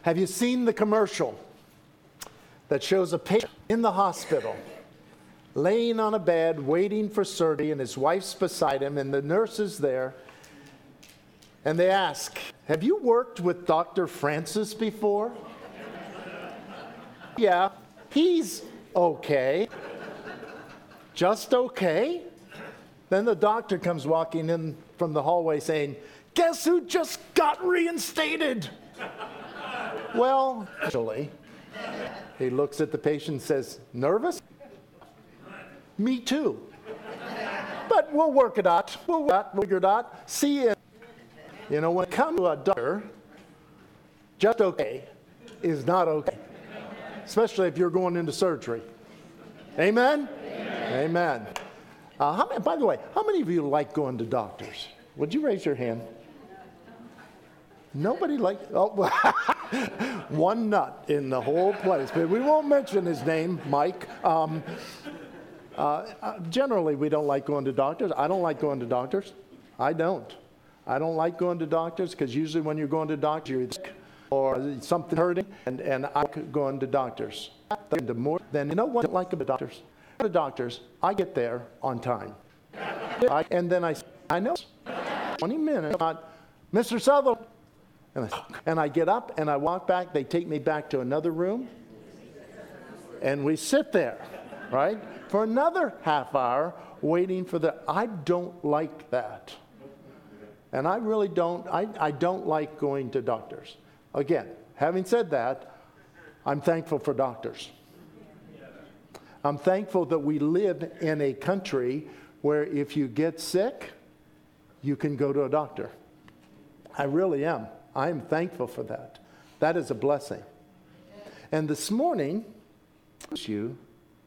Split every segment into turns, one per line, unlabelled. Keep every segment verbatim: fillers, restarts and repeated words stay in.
Have you seen the commercial that shows a patient in the hospital laying on a bed waiting for surgery, and his wife's beside him and the nurse is there, and they ask, have you worked with Doctor Francis before? Yeah, he's okay. Just okay? Then the doctor comes walking in from the hallway saying, guess who just got reinstated? Well, actually, he looks at the patient and says, nervous? Me too. But we'll work it out. We'll work it out. We'll figure it out. See you. You know, when it comes to a doctor, just okay is not okay. Especially if you're going into surgery. Amen? Amen. Amen. Uh, how many, by the way, how many of you like going to doctors? Would you raise your hand? Nobody like, oh, one nut in the whole place. But we won't mention his name, Mike. Um, uh, generally, we don't like going to doctors. I don't like going to doctors. I don't. I don't like going to doctors because usually when you're going to doctors, you're sick or something hurting, and, and I like going to doctors. The more than, you know what I like about doctors? To doctors, I get there on time. I, and then I, I know twenty minutes, about Mister Sutherland. And I, and I get up and I walk back. They take me back to another room. And we sit there, right, for another half hour waiting for the, I don't like that. And I really don't, I, I don't like going to doctors. Again, having said that, I'm thankful for doctors. I'm thankful that we live in a country where if you get sick, you can go to a doctor. I really am. I am thankful for that. That is a blessing. And this morning, you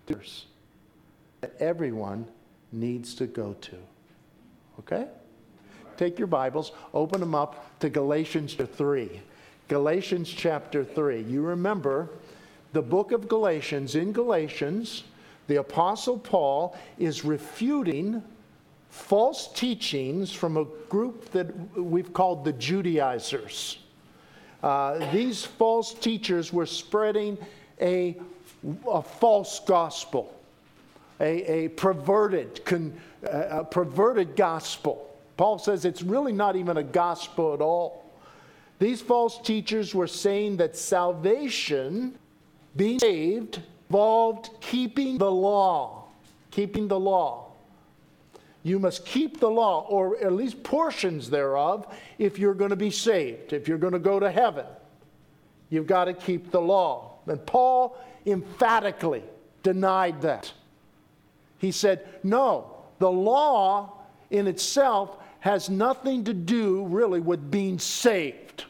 that everyone needs to go to. Okay? Take your Bibles, open them up to Galatians chapter three. Galatians chapter three. You remember the book of Galatians. In Galatians, the Apostle Paul is refuting false teachings from a group that we've called the Judaizers. Uh, these false teachers were spreading a, a false gospel, a, a perverted, con, uh, a perverted gospel. Paul says it's really not even a gospel at all. These false teachers were saying that salvation, being saved, involved keeping the law. Keeping the law. You must keep the law, or at least portions thereof, if you're going to be saved. If you're going to go to heaven, you've got to keep the law. And Paul emphatically denied that. He said, no, the law in itself has nothing to do really with being saved.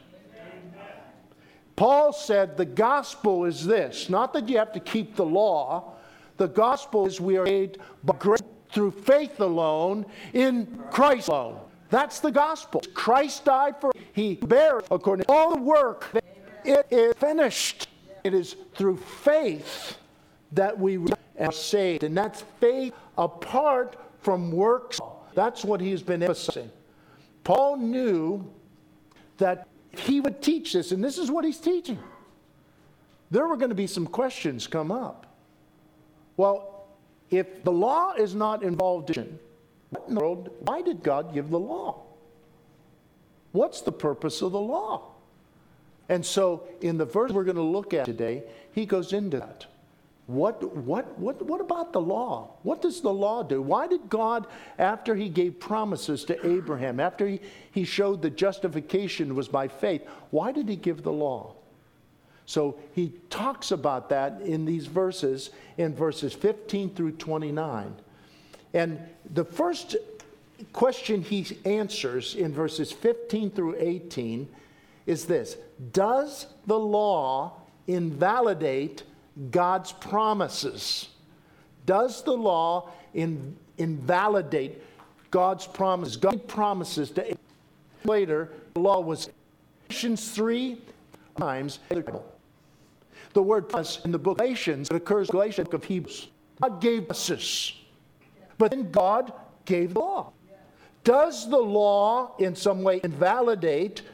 Paul said the gospel is this, not that you have to keep the law. The gospel is we are saved by grace through faith alone in Christ alone. That's the gospel. Christ died for, he bare according to all the work. It is finished. It is through faith that we are saved. And that's faith apart from works. That's what he's been emphasizing. Paul knew that if he would teach this, and this is what he's teaching, there were going to be some questions come up. Well, if the law is not involved in what in the world, why did God give the law? What's the purpose of the law? And so in the verse we're going to look at today, he goes into that. What, what, what, what about the law? What does the law do? Why did God, after he gave promises to Abraham, after he, he showed that justification was by faith, why did he give the law? So he talks about that in these verses, in verses fifteen through twenty-nine. And the first question he answers in verses fifteen through eighteen is this: does the law invalidate God's promises? Does the law in, invalidate God's promises? God promises to Abraham. Later, the law was Galatians three times. The word promise in the book of Galatians, it occurs in the Galatians book of Hebrews. God gave promises, but then God gave the law. Does the law in some way invalidate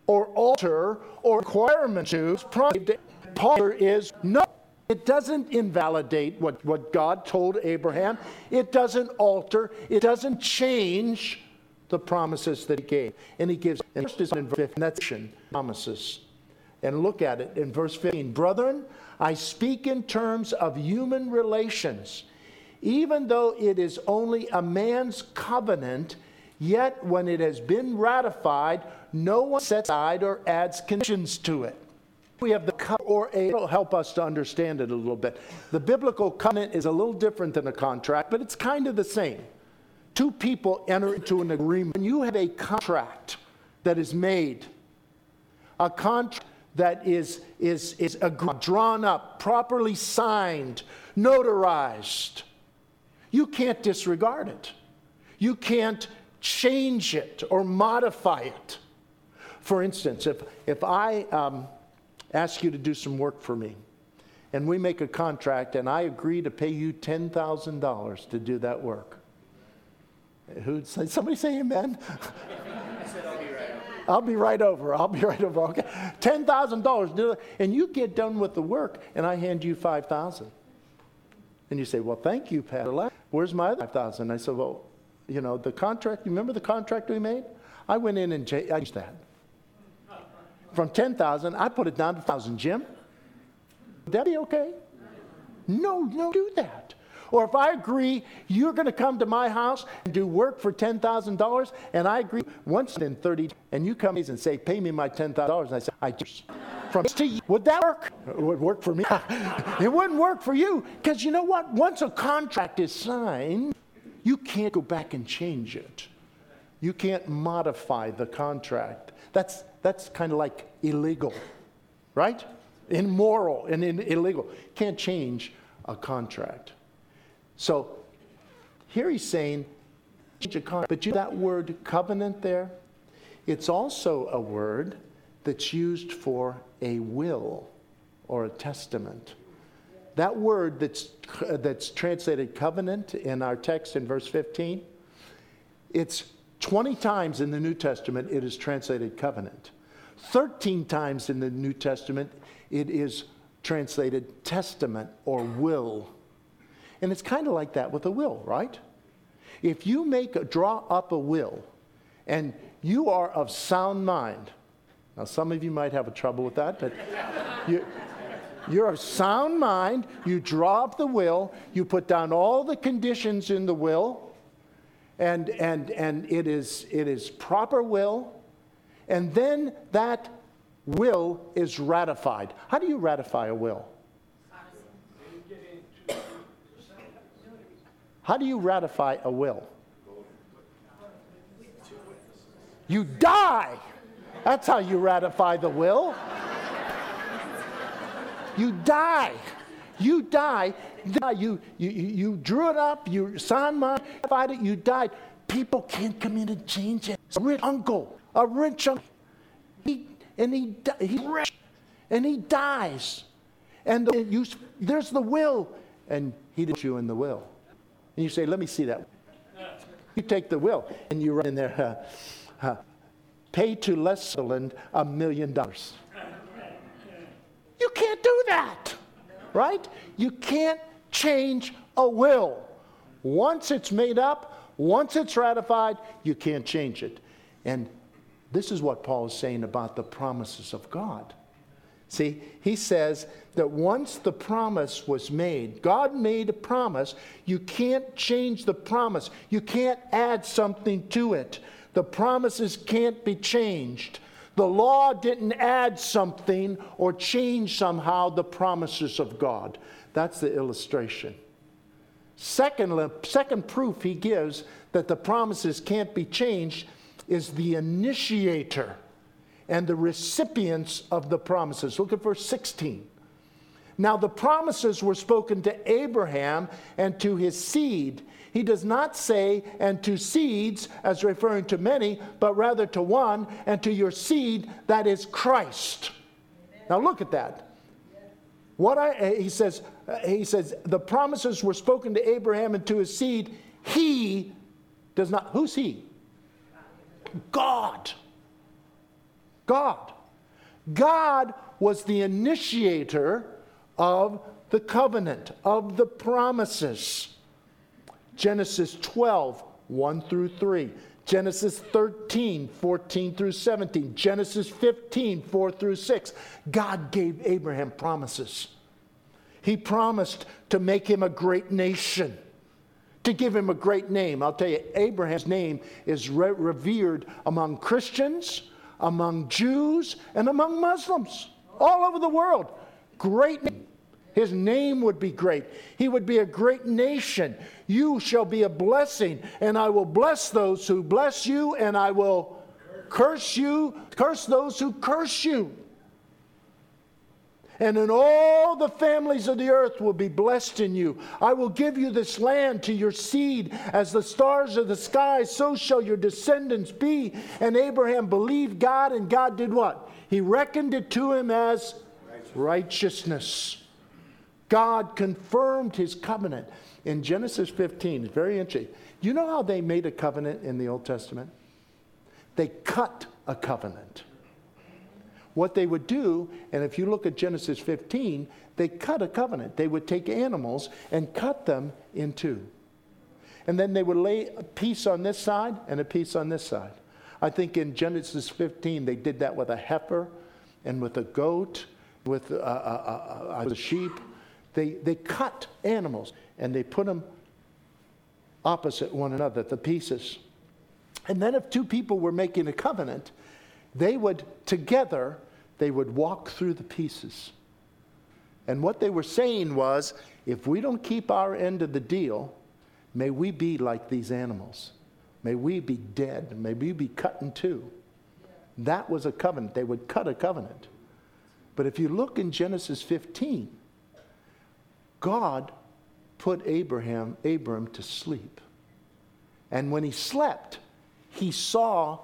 or alter or requirement to promise. Paul is no. It doesn't invalidate what, what God told Abraham. It doesn't alter. It doesn't change the promises that he gave. And he gives, and first is in verse fifteen, that's promises. And look at it in verse fifteen. Brethren, I speak in terms of human relations. Even though it is only a man's covenant, yet when it has been ratified, no one sets aside or adds conditions to it. We have the covenant, or a, it'll help us to understand it a little bit. The biblical covenant is a little different than a contract, but it's kind of the same. Two people enter into an agreement. When you have a contract that is made, a contract that is, is, is agreed, drawn up, properly signed, notarized, you can't disregard it. You can't change it or modify it. For instance, if, if I um, ask you to do some work for me, and we make a contract, and I agree to pay you ten thousand dollars to do that work, who'd say, somebody say amen?
I said I'll be right over.
I'll be right over. I'll be right over. Okay, ten thousand dollars, do it, and you get done with the work, and I hand you five thousand dollars. And you say, well, thank you, Pastor. Where's my other five thousand dollars? I said, well, you know, the contract, you remember the contract we made? I went in and changed that. From ten thousand dollars, I put it down to one thousand dollars. Jim, would that be okay? No, no, do that. Or if I agree, you're going to come to my house and do work for ten thousand dollars, and I agree once in thirty, and you come and say, pay me my ten thousand dollars, and I say, I just, from to you, would that work? It would work for me. It wouldn't work for you, because you know what? Once a contract is signed, you can't go back and change it. You can't modify the contract. That's that's kind of like illegal, right? Immoral and in, illegal. Can't change a contract. So here he's saying, change a contract. But you that word covenant there, it's also a word that's used for a will or a testament. That word that's that's translated covenant in our text in verse fifteen, it's twenty times in the New Testament it is translated covenant. thirteen times in the New Testament it is translated testament or will. And it's kind of like that with a will, right? If you make a, draw up a will and you are of sound mind, now some of you might have a trouble with that, but you, you're of sound mind, you draw up the will, you put down all the conditions in the will, and and and it is it is proper will, and then that will is ratified. How do you ratify a will? How do you ratify a will? You die. That's how you ratify the will. You die. You die. You, you, you drew it up, you signed modified it, you died. People can't come in and change it. A rich uncle, a rich uncle, he, and he, he's rich, and he dies. And the, you, there's the will, and he did you in the will. And you say, let me see that. You take the will, and you run in there, uh, uh, pay to Lesterland a million dollars. You can't do that, right? You can't change a will. Once it's made up, once it's ratified, you can't change it. And this is what Paul is saying about the promises of God. See, he says that once the promise was made, God made a promise, you can't change the promise. You can't add something to it. The promises can't be changed. The law didn't add something or change somehow the promises of God. That's the illustration. Second, second proof he gives that the promises can't be changed is the initiator and the recipients of the promises. Look at verse sixteen. Now the promises were spoken to Abraham and to his seed. He does not say, and to seeds, as referring to many, but rather to one, and to your seed, that is Christ. Amen. Now look at that. What I, he says, he says, the promises were spoken to Abraham and to his seed. He does not, who's he? God. God. God was the initiator of the covenant, of the promises. Genesis twelve, one through three. Genesis thirteen, fourteen through seventeen. Genesis fifteen, four through six. God gave Abraham promises. He promised to make him a great nation, to give him a great name. I'll tell you, Abraham's name is re- revered among Christians, among Jews, and among Muslims all over the world. Great name. His name would be great. He would be a great nation. You shall be a blessing, and I will bless those who bless you, and I will curse you, curse those who curse you. And in all the families of the earth will be blessed in you. I will give you this land to your seed. As the stars of the sky, so shall your descendants be. And Abraham believed God, and God did what? He reckoned it to him as righteousness. God confirmed his covenant. In Genesis fifteen, it's very interesting. You know how they made a covenant in the Old Testament? They cut a covenant. What they would do, and if you look at Genesis fifteen, they cut a covenant. They would take animals and cut them in two. And then they would lay a piece on this side and a piece on this side. I think in Genesis fifteen, they did that with a heifer and with a goat, with a, a, a, a sheep. They, they cut animals and they put them opposite one another, the pieces. And then if two people were making a covenant, they would together, they would walk through the pieces. And what they were saying was, if we don't keep our end of the deal, may we be like these animals. May we be dead. May we be cut in two. That was a covenant. They would cut a covenant. But if you look in Genesis fifteen, God put Abraham, Abram to sleep. And when he slept, he saw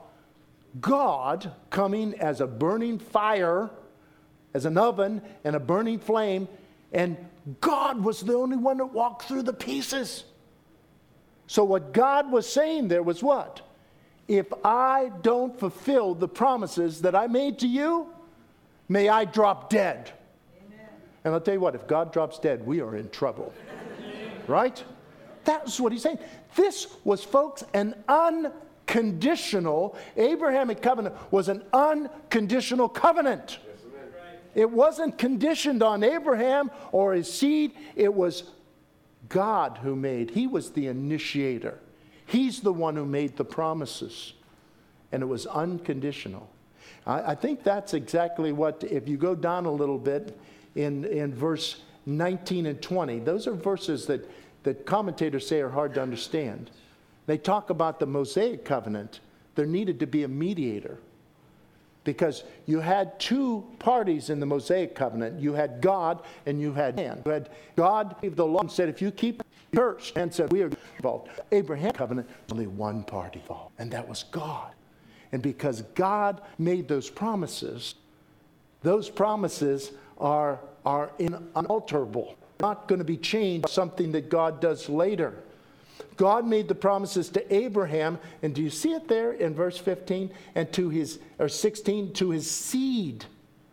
God coming as a burning fire, as an oven and a burning flame, and God was the only one that walked through the pieces. So what God was saying there was what? If I don't fulfill the promises that I made to you, may I drop dead. Amen. And I'll tell you what, if God drops dead, we are in trouble. Right? That's what he's saying. This was, folks, an unconditional, Abrahamic covenant was an unconditional covenant. It wasn't conditioned on Abraham or his seed. It was God who made. He was the initiator. He's the one who made the promises. And it was unconditional. I, I think that's exactly what, if you go down a little bit in, in verse nineteen and twenty, those are verses that, that commentators say are hard to understand. They talk about the Mosaic covenant. There needed to be a mediator. Because you had two parties in the Mosaic covenant. You had God and you had man. You had God gave the law and said, if you keep the church, and said, we are involved. Abraham covenant, only one party involved, and that was God. And because God made those promises, those promises are, are unalterable. Not going to be changed by something that God does later. God made the promises to Abraham, and do you see it there in verse fifteen and to his or sixteen, to his seed.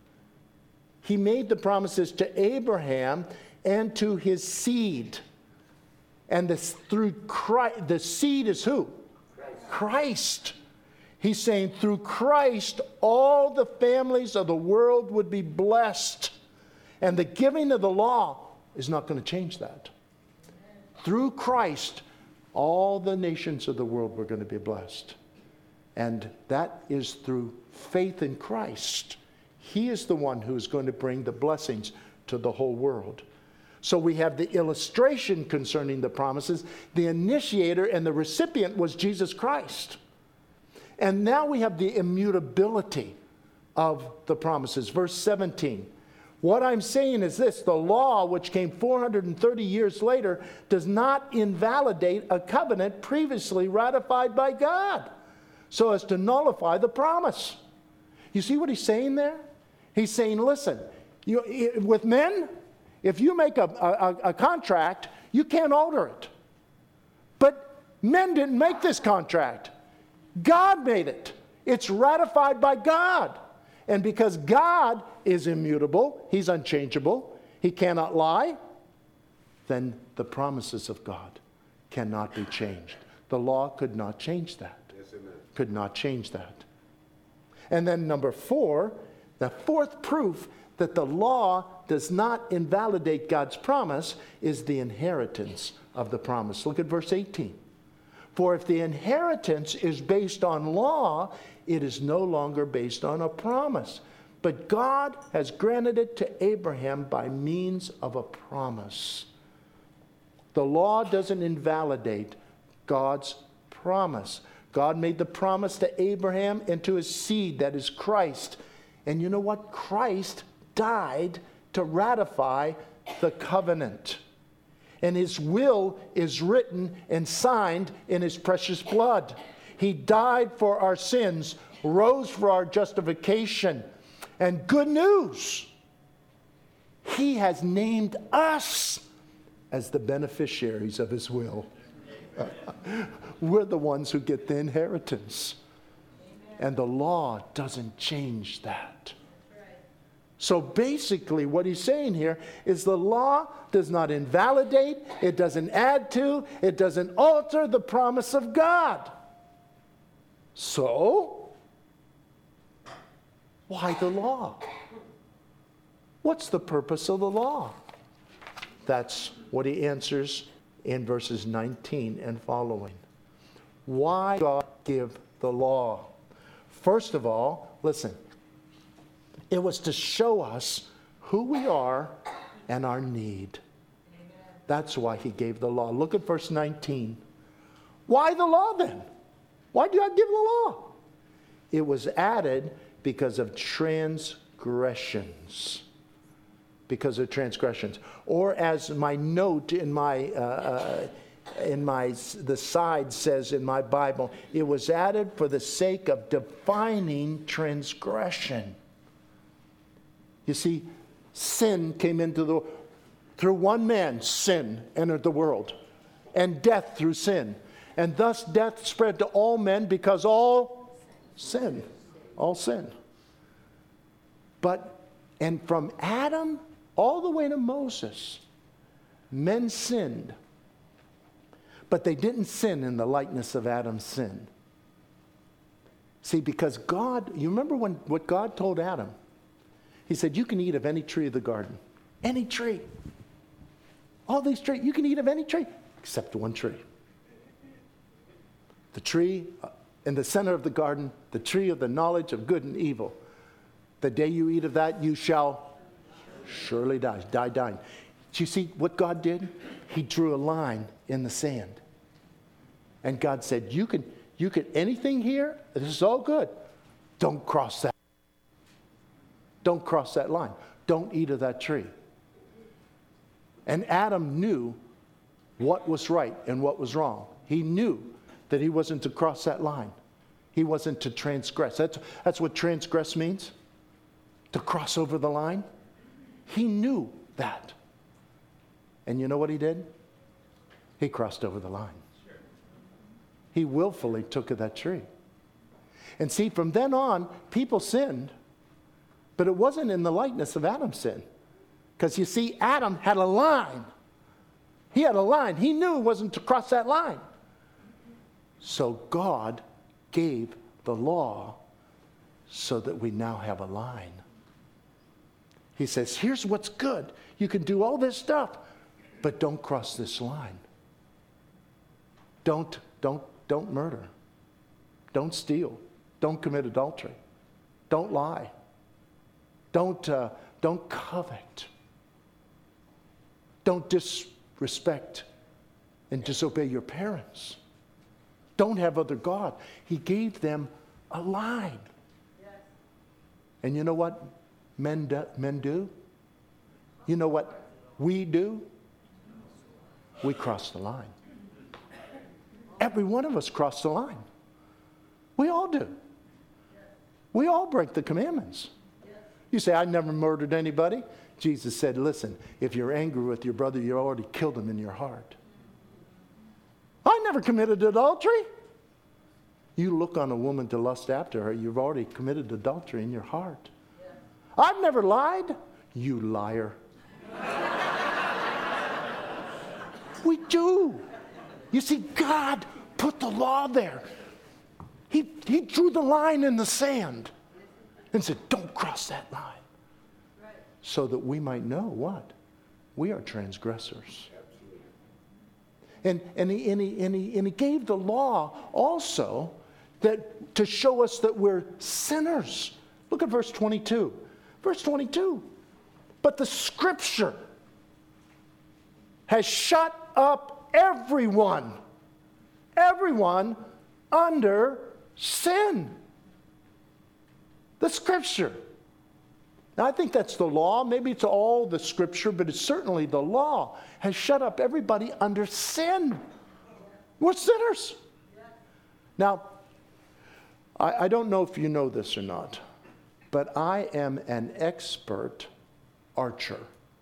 He made the promises to Abraham and to his seed. And this through Christ, the seed is who? Christ. Christ. He's saying through Christ all the families of the world would be blessed. And the giving of the law is not going to change that. Through Christ, all the nations of the world were going to be blessed. And that is through faith in Christ. He is the one who is going to bring the blessings to the whole world. So we have the illustration concerning the promises. The initiator and the recipient was Jesus Christ. And now we have the immutability of the promises. Verse seventeen. What I'm saying is this: the law, which came four hundred thirty years later, does not invalidate a covenant previously ratified by God so as to nullify the promise. You see what he's saying there? He's saying, listen, you, with men, if you make a, a, a contract, you can't alter it. But men didn't make this contract. God made it. It's ratified by God. And because God is immutable, he's unchangeable, he cannot lie, then the promises of God cannot be changed. The law could not change that.
Yes, amen.
Could not change that. And then number four, the fourth proof that the law does not invalidate God's promise is the inheritance of the promise. Look at verse eighteen. For if the inheritance is based on law, it is no longer based on a promise. But God has granted it to Abraham by means of a promise. The law doesn't invalidate God's promise. God made the promise to Abraham and to his seed, that is Christ. And you know what? Christ died to ratify the covenant. And his will is written and signed in his precious blood. He died for our sins, rose for our justification. And good news, he has named us as the beneficiaries of his will. We're the ones who get the inheritance. And the law doesn't change that. So basically what he's saying here is the law does not invalidate, it doesn't add to, it doesn't alter the promise of God. So, why the law? What's the purpose of the law? That's what he answers in verses nineteen and following. Why God give the law? First of all, listen, it was to show us who we are and our need. That's why he gave the law. Look at verse nineteen. Why the law then? Why did God give the law? It was added because of transgressions. Because of transgressions. Or as my note in my uh, uh, in my the side says in my Bible, it was added for the sake of defining transgression. You see, sin came into the through one man, sin entered the world, and death through sin. And thus death spread to all men because all sin, all sin. But, and from Adam all the way to Moses, men sinned. But they didn't sin in the likeness of Adam's sin. See, because God, you remember when what God told Adam? He said, you can eat of any tree of the garden. Any tree. All these trees, you can eat of any tree, except one tree. The tree in the center of the garden, the tree of the knowledge of good and evil. The day you eat of that, you shall surely die. Die dying. Do you see what God did? He drew a line in the sand. And God said, you can, you can, anything here, this is all good. Don't cross that. Don't cross that line. Don't eat of that tree. And Adam knew what was right and what was wrong. He knew that he wasn't to cross that line. He wasn't to transgress. That's, that's what transgress means. To cross over the line. He knew that. And you know what he did? He crossed over the line. He willfully took of that tree. And see, from then on, people sinned. But it wasn't in the likeness of Adam's sin. Because you see, Adam had a line. He had a line. He knew it wasn't to cross that line. So God gave the law so that we now have a line. He says, here's what's good. You can do all this stuff, but don't cross this line. Don't, don't, don't murder. Don't steal. Don't commit adultery. Don't lie. Don't, uh, don't covet. Don't disrespect and disobey your parents. Don't have other God. He gave them a line. Yes. And you know what men do, men do? You know what we do? We cross the line. Every one of us cross the line. We all do. We all break the commandments. You say, I never murdered anybody. Jesus said, listen, if you're angry with your brother, you already killed him in your heart. I never committed adultery. You look on a woman to lust after her, you've already committed adultery in your heart. I've never lied. You liar. We do. You see, God put the law there. He, he drew the line in the sand and said, don't cross that line. Right. So that we might know what? We are transgressors. And, and, he, and, he, and, he, and he gave the law also that to show us that we're sinners. Look at verse twenty-two. Verse twenty-two. But the Scripture has shut up everyone, everyone under sin. The Scripture. Now, I think that's the law. Maybe it's all the Scripture, but it's certainly the law has shut up everybody under sin. We're sinners. Now, I, I don't know if you know this or not, but I am an expert archer.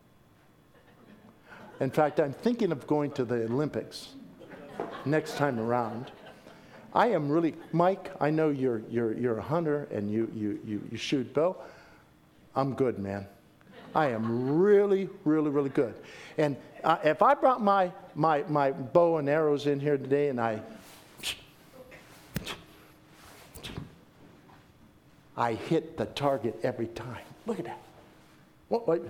In fact, I'm thinking of going to the Olympics next time around. I am really, Mike, I know you're you're you're a hunter and you you you, you shoot bow. I'm good, man. I am really, really, really good. And uh, if I brought my my my bow and arrows in here today and I I hit the target every time. Look at that. What, what?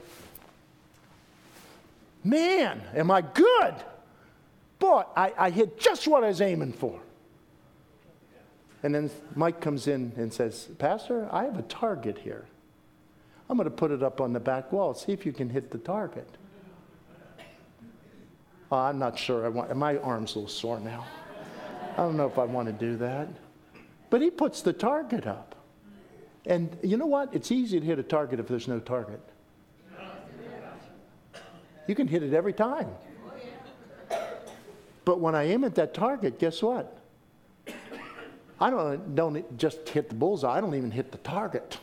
Man, am I good? Boy, I, I hit just what I was aiming for. And then Mike comes in and says, Pastor, I have a target here. I'm going to put it up on the back wall. See if you can hit the target. Oh, I'm not sure. I want, my arm's a little sore now. I don't know if I want to do that. But he puts the target up. And you know what? It's easy to hit a target if there's no target. You can hit it every time. But when I aim at that target, guess what? I don't, don't just hit the bullseye. I don't even hit the target.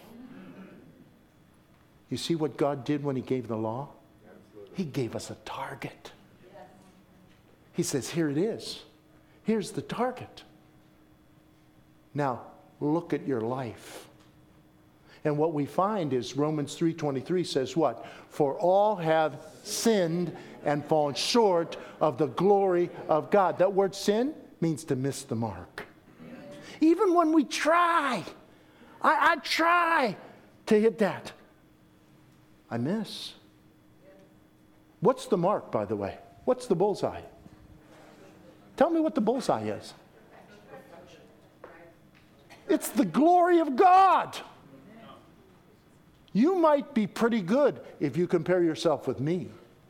You see what God did when he gave the law? He gave us a target. He says, here it is. Here's the target. Now, look at your life. And what we find is Romans three twenty-three says what? For all have sinned and fallen short of the glory of God. That word sin means to miss the mark. Even when we try, I, I try to hit that, I miss. What's the mark, by the way? What's the bullseye? Tell me what the bullseye is. It's the glory of God. You might be pretty good if you compare yourself with me.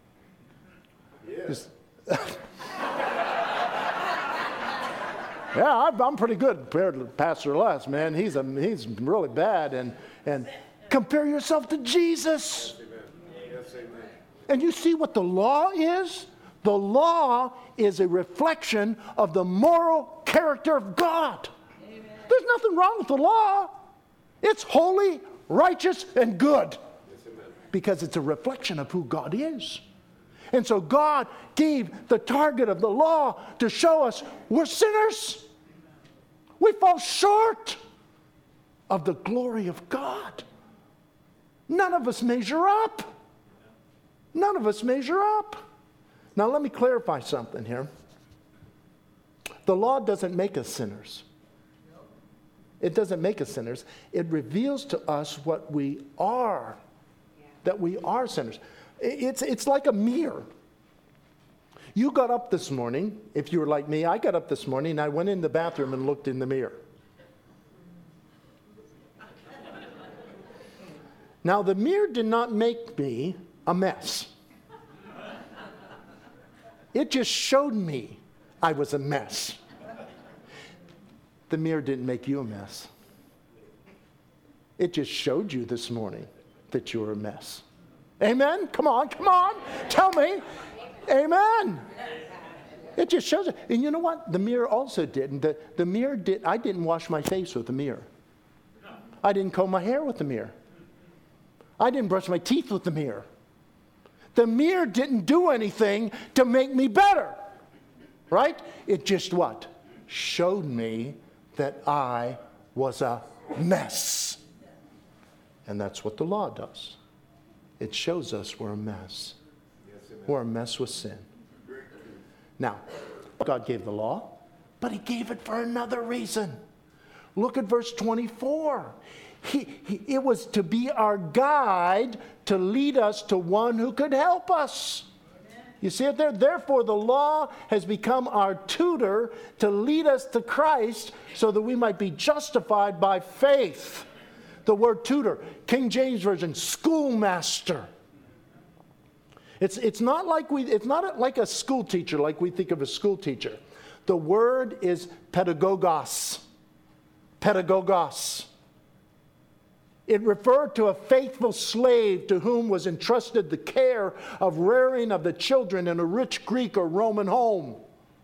Yes. Yeah, I'm pretty good compared to Pastor Les, man. He's a, he's really bad. And, and compare yourself to Jesus. Yes, amen. Yes, amen. And you see what the law is? The law is a reflection of the moral character of God. Amen. There's nothing wrong with the law. It's holy, righteous, and good. Yes, because it's a reflection of who God is. And so God gave the target of the law to show us we're sinners. We fall short of the glory of God. None of us measure up. None of us measure up. Now let me clarify something here. The law doesn't make us sinners. It doesn't make us sinners. It reveals to us what we are, that we are sinners. It's, it's like a mirror. You got up this morning, if you were like me, I got up this morning and I went in the bathroom and looked in the mirror. Now, the mirror did not make me a mess. It just showed me I was a mess. The mirror didn't make you a mess. It just showed you this morning that you were a mess. Amen? Come on, come on. Tell me. Amen. It just shows it. And you know what? The mirror also didn't. The, the mirror did. I didn't wash my face with the mirror. I didn't comb my hair with the mirror. I didn't brush my teeth with the mirror. The mirror didn't do anything to make me better. Right? It just what? Showed me that I was a mess. And that's what the law does. It shows us we're a mess. We're a mess with sin. Now, God gave the law, but he gave it for another reason. Look at verse twenty-four. He, he, it was to be our guide to lead us to one who could help us. You see it there? Therefore, the law has become our tutor to lead us to Christ so that we might be justified by faith. The word tutor, King James Version, schoolmaster. It's, it's not like we, it's not like a school teacher like we think of a school teacher. The word is pedagogos. Pedagogos. It referred to a faithful slave to whom was entrusted the care of rearing of the children in a rich Greek or Roman home.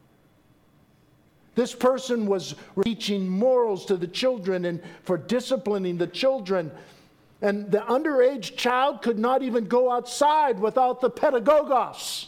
This person was teaching morals to the children and for disciplining the children. And the underage child could not even go outside without the pedagogos.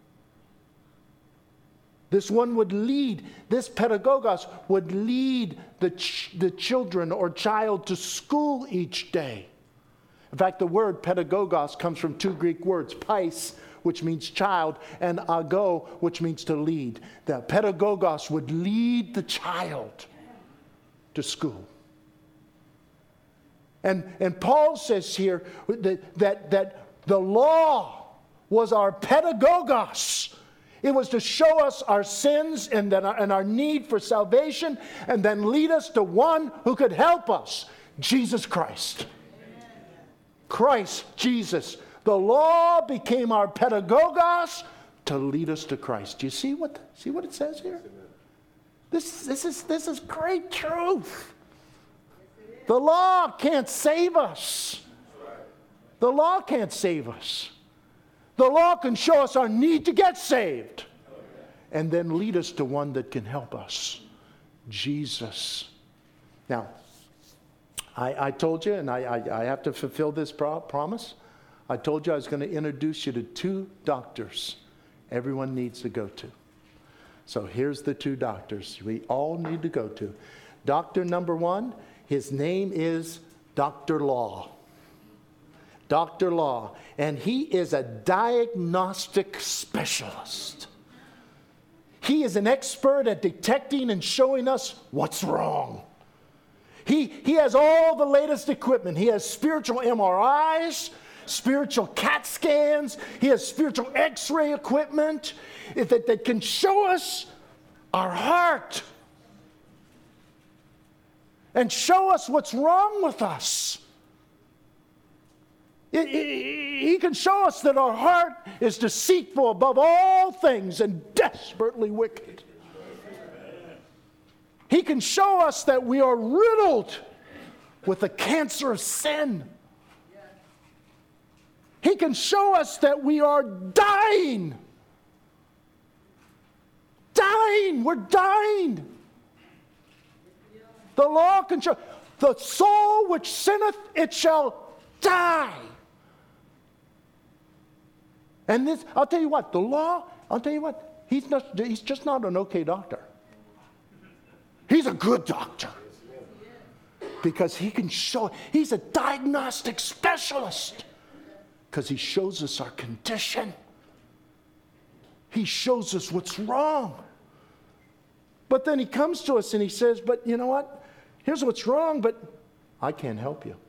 This one would lead, this pedagogos would lead the, ch- the children or child to school each day. In fact, the word pedagogos comes from two Greek words, pais, which means child, and ago, which means to lead. The pedagogos would lead the child to school. And, and Paul says here that, that, that the law was our pedagogos. It was to show us our sins and, then our, and our need for salvation, and then lead us to one who could help us, Jesus Christ. Amen. Christ, Jesus. The law became our pedagogos to lead us to Christ. Do you see what, see what it says here? This, this, is, this is great truth. The law can't save us. The law can't save us. The law can show us our need to get saved and then lead us to one that can help us, Jesus. Now, I, I told you, and I, I, I have to fulfill this pro- promise. I told you I was going to introduce you to two doctors everyone needs to go to. So here's the two doctors we all need to go to. Doctor number one, his name is Doctor Law. Doctor Law, and he is a diagnostic specialist. He is an expert at detecting and showing us what's wrong. He, he has all the latest equipment. He has spiritual M R Is, spiritual CAT scans. He has spiritual X-ray equipment that, that can show us our heart and show us what's wrong with us. He can show us that our heart is deceitful above all things and desperately wicked. He can show us that we are riddled with the cancer of sin. He can show us that we are dying. Dying. We're dying. The law can show. The soul which sinneth, it shall die. And this, I'll tell you what, the law, I'll tell you what, he's not, he's just not an okay doctor. He's a good doctor. Because he can show, he's a diagnostic specialist. Because he shows us our condition. He shows us what's wrong. But then he comes to us and he says, but you know what? Here's what's wrong, but I can't help you.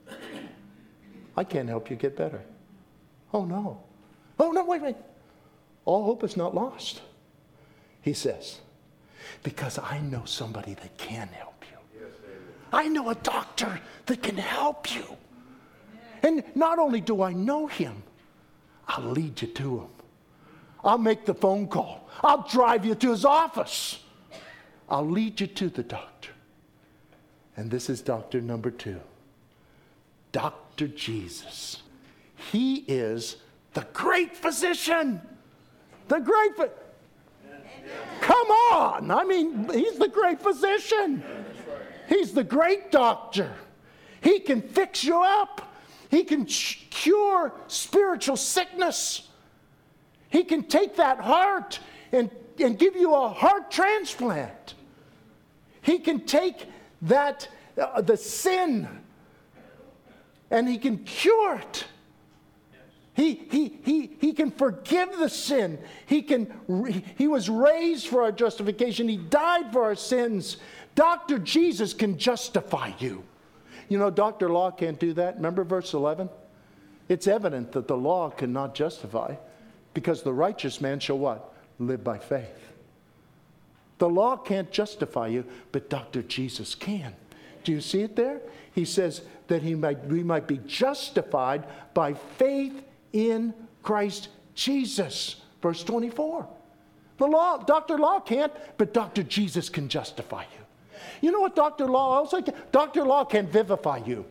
I can't help you get better. Oh, no. Oh, no, wait, wait. All hope is not lost. He says, because I know somebody that can help you. Yes, I know a doctor that can help you. And not only do I know him, I'll lead you to him. I'll make the phone call. I'll drive you to his office. I'll lead you to the doctor. And this is doctor number two. Doctor Jesus. He is the great physician. The great physician. Come on. I mean, he's the great physician. He's the great doctor. He can fix you up. He can ch- cure spiritual sickness. He can take that heart and, and give you a heart transplant. He can take that, uh, the sin And he can cure it. He, he, he, he can forgive the sin. He, can, he was raised for our justification. He died for our sins. Doctor Jesus can justify you. You know, Doctor Law can't do that. Remember verse eleven? It's evident that the law cannot justify, because the righteous man shall what? Live by faith. The law can't justify you, but Doctor Jesus can. Do you see it there? He says that he might, we might be justified by faith in Christ Jesus. Verse twenty-four. The law, Doctor Law can't, but Doctor Jesus can justify you. You know what Doctor Law also can? Doctor Law can vivify you.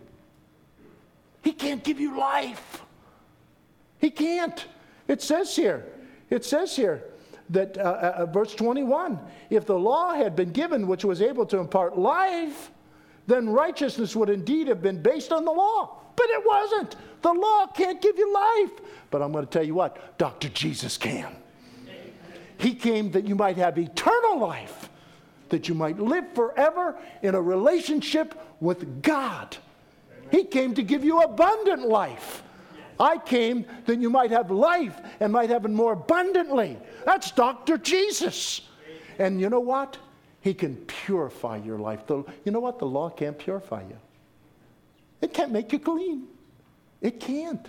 He can't give you life. He can't. It says here, it says here that, uh, uh, verse twenty-one, if the law had been given which was able to impart life, then righteousness would indeed have been based on the law. But it wasn't. The law can't give you life. But I'm going to tell you what, Doctor Jesus can. He came that you might have eternal life, that you might live forever in a relationship with God. He came to give you abundant life. I came that you might have life and might have it more abundantly. That's Doctor Jesus. And you know what? He can purify your life. The, you know what? The law can't purify you. It can't make you clean. It can't.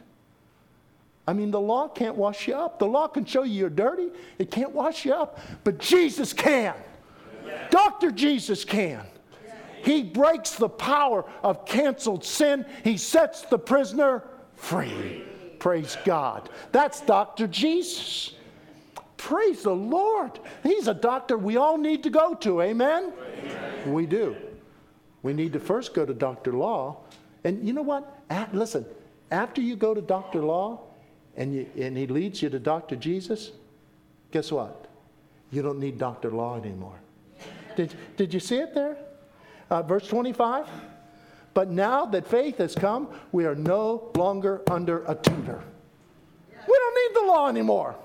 I mean, the law can't wash you up. The law can show you you're dirty. It can't wash you up. But Jesus can. Yeah. Doctor Jesus can. He breaks the power of canceled sin. He sets the prisoner free. Praise God. That's Doctor Jesus. Praise the Lord. He's a doctor we all need to go to. Amen? Amen. We do. We need to first go to Doctor Law. And you know what? At, listen, after you go to Doctor Law and, you, and he leads you to Doctor Jesus, guess what? You don't need Doctor Law anymore. Did, did you see it there? Uh, verse twenty-five. But now that faith has come, we are no longer under a tutor. We don't need the law anymore.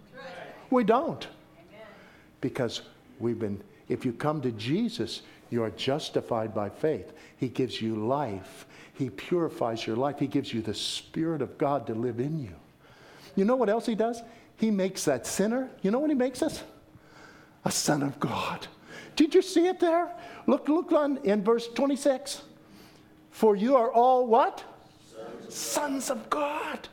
We don't. Because we've been, if you come to Jesus, you are justified by faith. He gives you life. He purifies your life. He gives you the Spirit of God to live in you. You know what else he does? He makes that sinner, you know what he makes us? A son of God. Did you see it there? Look, look on in verse twenty-six. For you are all what? Sons, Sons of God.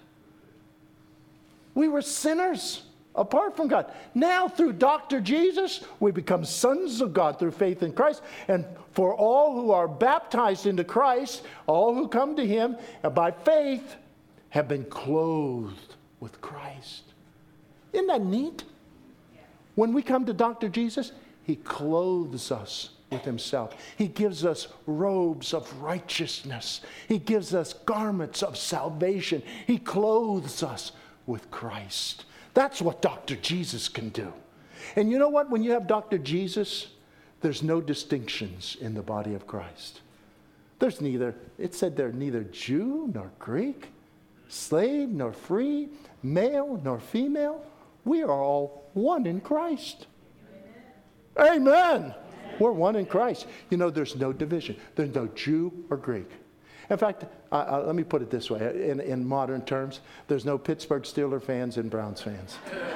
We were sinners apart from God. Now through Doctor Jesus, we become sons of God through faith in Christ. And for all who are baptized into Christ, all who come to him by faith, have been clothed with Christ. Isn't that neat? When we come to Doctor Jesus, he clothes us with himself. He gives us robes of righteousness. He gives us garments of salvation. He clothes us with Christ. That's what Doctor Jesus can do. And you know what? When you have Doctor Jesus, there's no distinctions in the body of Christ. There's neither, it said there, neither Jew nor Greek, slave nor free, male nor female. We are all one in Christ. Amen. Amen. We're one in Christ. You know, there's no division. There's no Jew or Greek. In fact, uh, uh, let me put it this way. In, in modern terms, there's no Pittsburgh Steelers fans and Browns fans.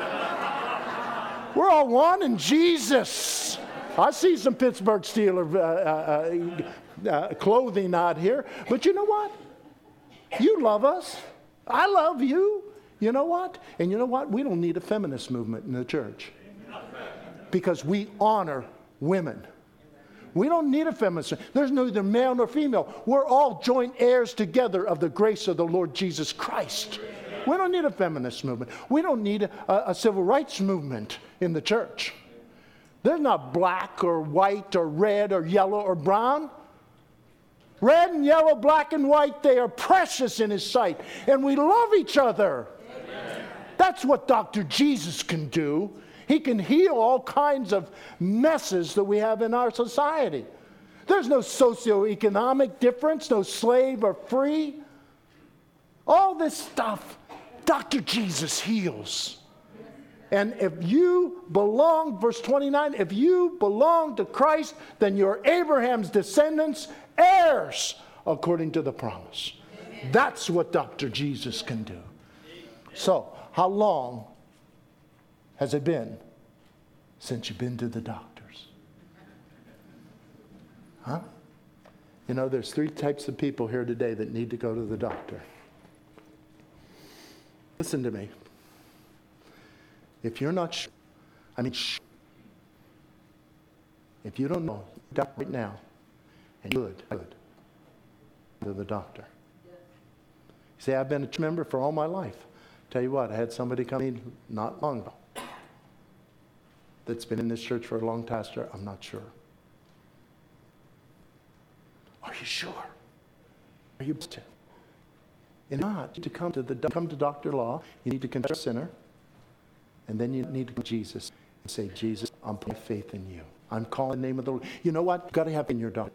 We're all one in Jesus. I see some Pittsburgh Steelers uh, uh, uh, clothing out here. But you know what? You love us. I love you. You know what? And you know what? We don't need a feminist movement in the church. Because we honor women. We don't need a feminist. There's neither male nor female. We're all joint heirs together of the grace of the Lord Jesus Christ. We don't need a feminist movement. We don't need a, a civil rights movement in the church. They're not black or white or red or yellow or brown. Red and yellow, black and white, they are precious in his sight. And we love each other. Amen. That's what Doctor Jesus can do. He can heal all kinds of messes that we have in our society. There's no socioeconomic difference, no slave or free. All this stuff, Doctor Jesus heals. And if you belong, verse twenty-nine, if you belong to Christ, then you're Abraham's descendants, heirs according to the promise. Amen. That's what Doctor Jesus can do. So, how long has it been since you've been to the doctors? Huh? You know, there's three types of people here today that need to go to the doctor. Listen to me. If you're not sure, I mean, sh- if you don't know right now, and good, good, to the doctor. You say, I've been a church member for all my life. Tell you what, I had somebody come in not long ago that's been in this church for a long time. Pastor, I'm not sure. Are you sure? Are you to? And not to come to the come to Doctor Law, you need to confess sinner, and then you need to come to Jesus and say, Jesus, I'm putting faith in you. I'm calling the name of the Lord. You know what? You've got to have faith in your doctor.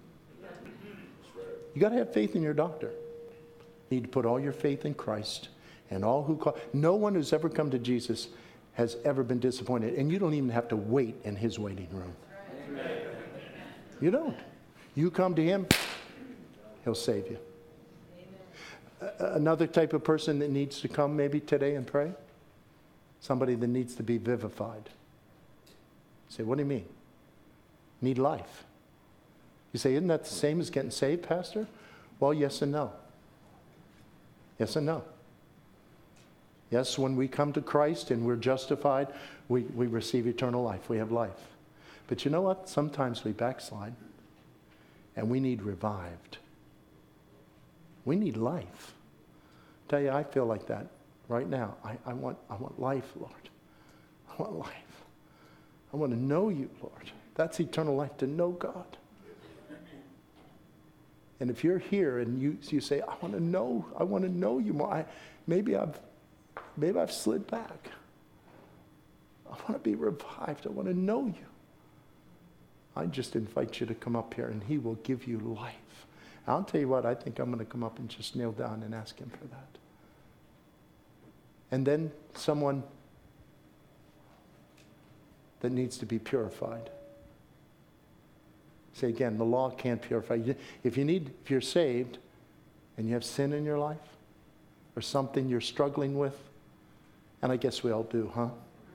You got to have faith in your doctor. You need to put all your faith in Christ, and all who call. No one who's ever come to Jesus has ever been disappointed, and you don't even have to wait in his waiting room. Amen. You don't. You come to him, he'll save you. Amen. Another type of person that needs to come maybe today and pray, somebody that needs to be vivified. You say, what do you mean? Need life. You say, isn't that the same as getting saved, Pastor? Well, yes and no. Yes and no. Yes, when we come to Christ and we're justified, we, we receive eternal life. We have life. But you know what? Sometimes we backslide, and we need revived. We need life. I tell you, I feel like that right now. I, I want I want life, Lord. I want life. I want to know you, Lord. That's eternal life, to know God. And if you're here and you you say, I want to know, I want to know you more. I, maybe I've maybe I've slid back. I want to be revived. I want to know you. I just invite you to come up here, and he will give you life. I'll tell you what, I think I'm going to come up and just kneel down and ask him for that. And then someone that needs to be purified. Say again, the law can't purify you. If you need, if you're saved and you have sin in your life or something you're struggling with, and I guess we all do, huh?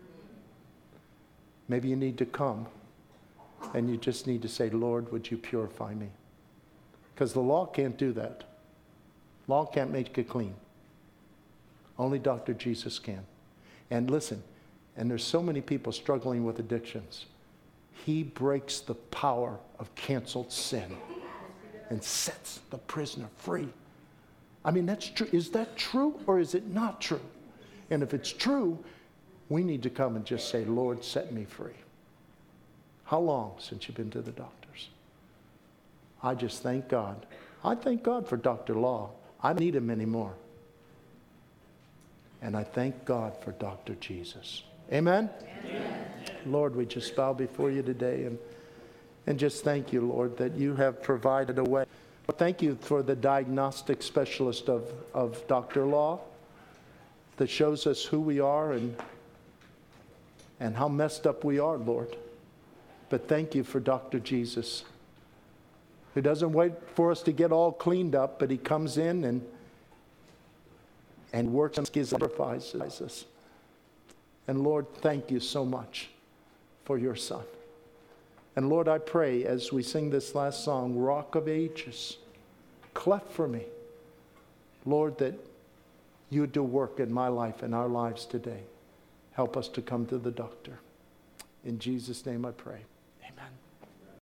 Maybe you need to come and you just need to say, Lord, would you purify me? Because the law can't do that. Law can't make it clean. Only Doctor Jesus can. And listen, and there's so many people struggling with addictions. He breaks the power of canceled sin and sets the prisoner free. I mean, that's true. Is that true or is it not true? And if it's true, we need to come and just say, Lord, set me free. How long since you've been to the doctors? I just thank God. I thank God for Doctor Law. I don't need him anymore. And I thank God for Doctor Jesus. Amen? Amen? Lord, we just bow before you today and, and just thank you, Lord, that you have provided a way. Thank you for the diagnostic specialist of, of Doctor Law that shows us who we are and, and how messed up we are, Lord. But thank you for Doctor Jesus, who doesn't wait for us to get all cleaned up, but he comes in and and works and sacrifices us. And Lord, thank you so much for your Son. And Lord, I pray as we sing this last song, Rock of Ages, cleft for me, Lord, that you would do work in my life and our lives today. Help us to come to the doctor. In Jesus' name I pray. Amen.